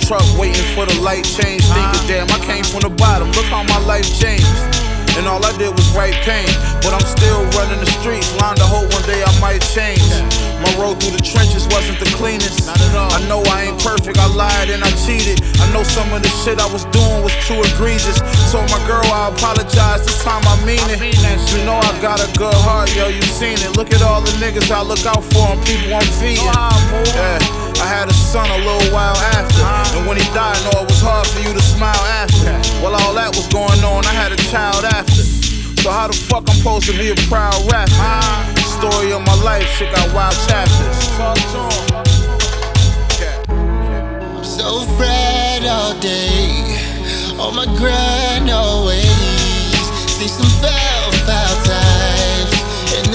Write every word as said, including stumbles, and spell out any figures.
truck waiting for the light change. Thinking, damn, I came from the bottom, look how my life changed. And all I did was write pain, but I'm still running the streets. Line to hope one day I might change. My road through the trenches wasn't the cleanest. Not at all. I know I ain't perfect, I lied and I cheated. I know some of the shit I was doing was too egregious. Told my girl I apologize, this time I mean it. You know I got a good heart, yo, you seen it. Look at all the niggas I look out for and people I'm feeding. Yeah, I had a son a little while after, and when he died, I know it was hard for you to smile after. While all that was going on, I had a child after. So how the fuck I'm supposed to be a proud rapper? Story of my life, shit got wild chapters. Talk to him. I'm so fried all day, on my grind always.